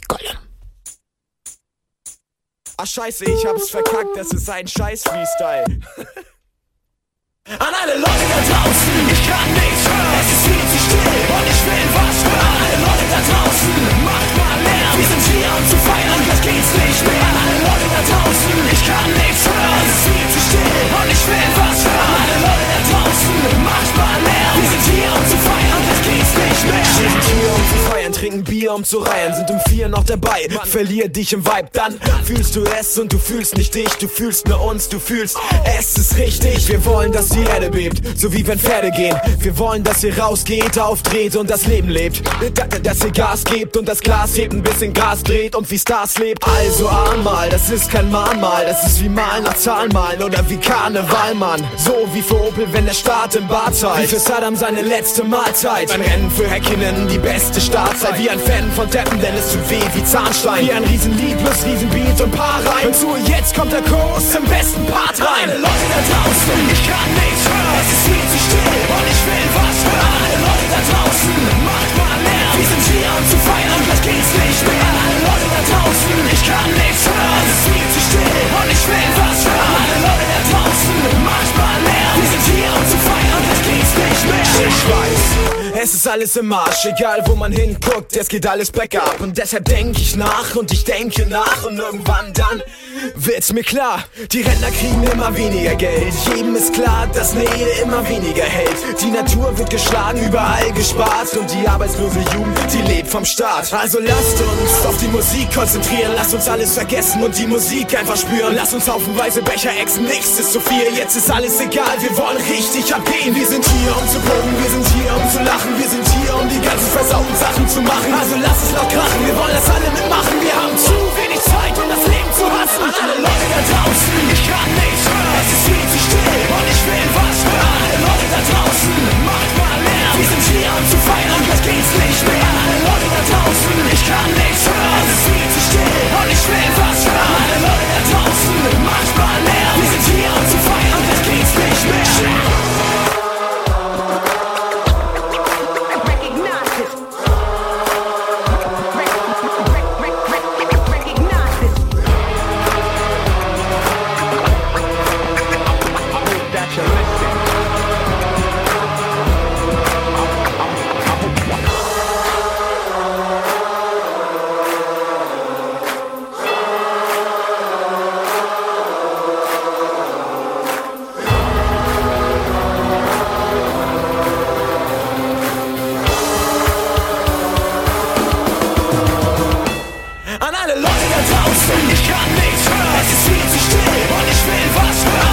Ach scheiße, ich hab's verkackt, das ist ein Scheiß-Freestyle. An alle Leute da draußen, ich kann nichts hören. Es ist viel zu still und ich will was hören. An alle Leute da draußen, macht mal Lärm. Wir sind hier, um zu feiern, gleich geht's nicht mehr. An alle Leute da draußen, ich kann nichts hören. Es ist viel zu still und ich will was hören. An alle Leute da draußen, macht mal Lärm. Wir sind hier, um zu feiern, gleich geht's nicht mehr. Wir sind hier, um zu feiern, trinken Bier, um zu reihen, sind um 4 noch dabei. Verlier dich im Vibe, dann fühlst du es und du fühlst nicht dich. Du fühlst nur uns, du fühlst, es ist richtig. Wir wollen, dass die Erde bebt, so wie wenn Pferde gehen. Wir wollen, dass ihr rausgeht, aufdreht und das Leben lebt. Dass ihr Gas gebt und das Glas hebt, ein bisschen Gas dreht und wie Stars lebt. Also einmal, das ist kein Mahnmal, das ist wie Malen nach Zahlen malen oder wie Karneval, Mann. So wie für Opel, wenn der Staat im Bad zahlt. Wie für Saddam seine letzte Mahlzeit. Ein Rennen für Häkinen, die beste Startzeit. Wie ein Fan von Deppen, denn es tut weh wie Zahnstein. Wie ein Riesenlied plus Riesenbeat und Paar rein. Und so, jetzt kommt der Chorus zum besten Part rein. Alle Leute da draußen, ich kann nichts hören. Es ist viel zu still und ich will was hören. Alle Leute da draußen, macht mal Lärm. Wir sind hier, um zu feiern, gleich geht's nicht mehr. Alle Leute da draußen, ich kann nichts hören. Es ist viel zu still und ich will was hören. Alle Leute da draußen, macht mal Lärm. Wir sind hier, um zu feiern, gleich geht's nicht mehr. Ich weiß, es ist alles im Arsch, egal wo man hinguckt, es geht alles bergab. Und deshalb denke ich nach und ich denke nach und irgendwann dann wird's mir klar, die Rentner kriegen immer weniger Geld. Jedem ist klar, dass Nähe immer weniger hält. Die Natur wird geschlagen, überall gespart und die arbeitslose Jugend, die lebt vom Staat. Also lasst uns auf die Musik konzentrieren, lasst uns alles vergessen und die Musik einfach spüren. Lasst uns haufenweise Becher exen, nichts ist zu viel, jetzt ist alles egal, wir wollen richtig abgehen. Wir sind hier, um zu gucken, wir sind hier, um zu lachen, wir sind hier, um die ganzen versauten Sachen zu machen. Also lasst es laut krachen, wir wollen das alle mitmachen. Wir haben zu wenig Zeit, um das Leben zu hassen. An alle Leute da draußen, ich kann nichts hören. Es ist viel zu still und ich will was hören. Alle Leute da draußen, macht mal Lärm. Wir sind hier, um zu feiern, gleich geht's nicht mehr. Alle Leute da draußen, ich kann nichts hören. Es ist viel zu still und ich will was hören. Alle Leute da draußen, macht mal Lärm. Wir sind hier, um zu feiern, gleich geht's nicht mehr. An alle Leute da draußen, ich kann nichts hören. Es ist viel zu still und ich will was hören.